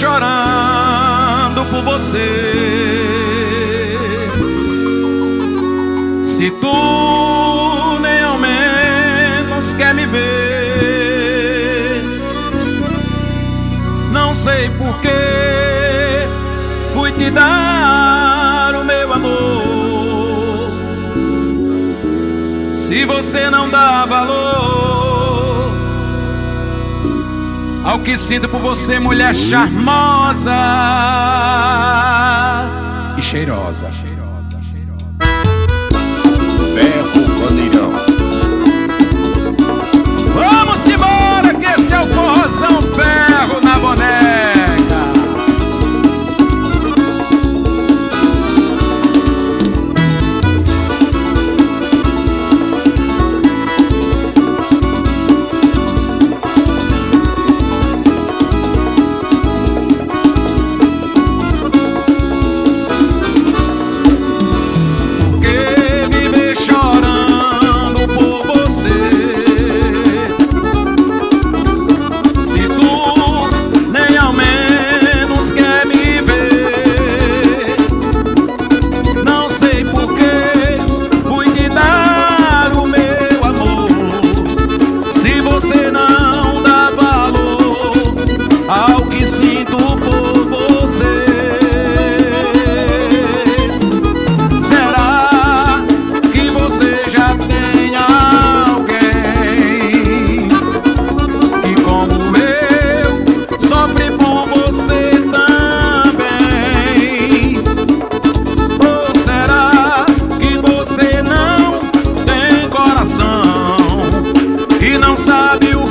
chorando por você. Se tu nem ao menos quer me ver, não sei porquê fui te dar o meu amor. Se você não dá valor ao que sinto por você, mulher charmosa e cheirosa. Ferro Bandeirão. Vamos embora que esse é o Forrozão Ferro na boneca. Sabe o